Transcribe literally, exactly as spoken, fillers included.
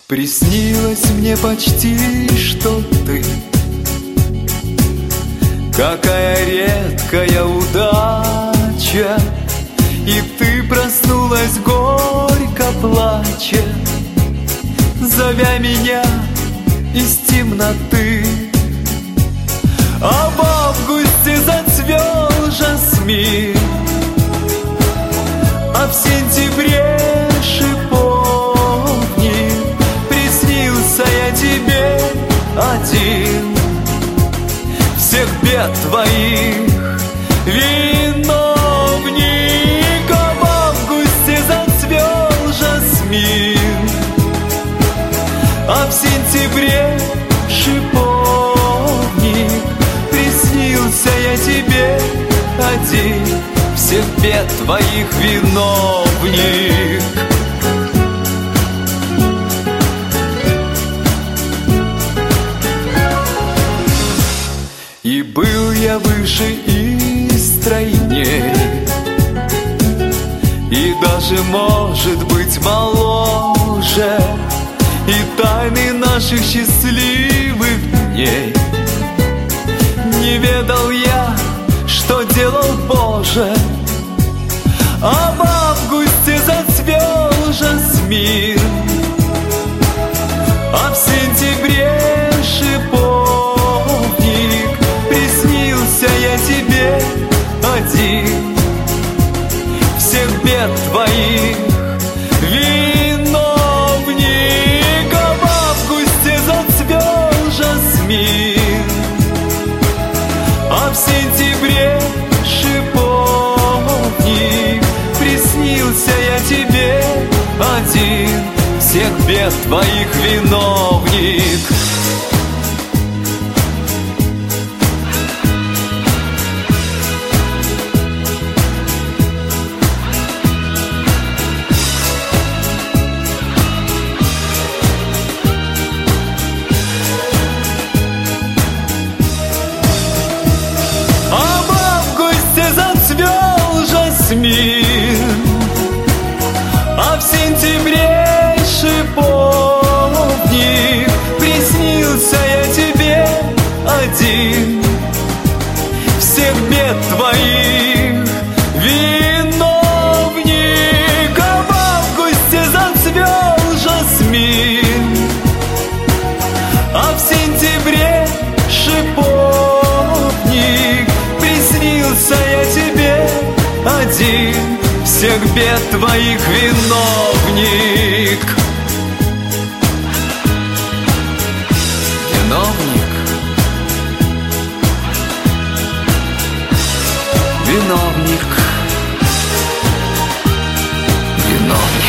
Приснилось мне почти, что ты какая редкая удача, и ты проснулась горько плача, зовя меня из темноты. А в августе зацвел жасмин, а в сентябре шиповник. Приснился я тебе один, всех бед твоих виновник. А в августе зацвел жасмин, а в сентябре шиповник. Приснился я тебе один, всех бед твоих виновник. И был я выше и стройней, и даже, может быть, моложе, и тайны наших счастливых дней не ведал я, что делал Боже. А в августе зацвел жасмин, а в сентябре шиповник. Приснился я тебе один, всех бед твоих виновник. А в августе зацвел жасмин, а в сентябре шиповник. Приснился я тебе один, всех бед твоих виновник. А в сентябре шиповник. Приснился я тебе один, всех бед твоих виновник. А в августе зацвел жасмин, а в сентябре шиповник. Приснился я тебе один, всех бед твоих виновник. Виновник, виновник, виновник.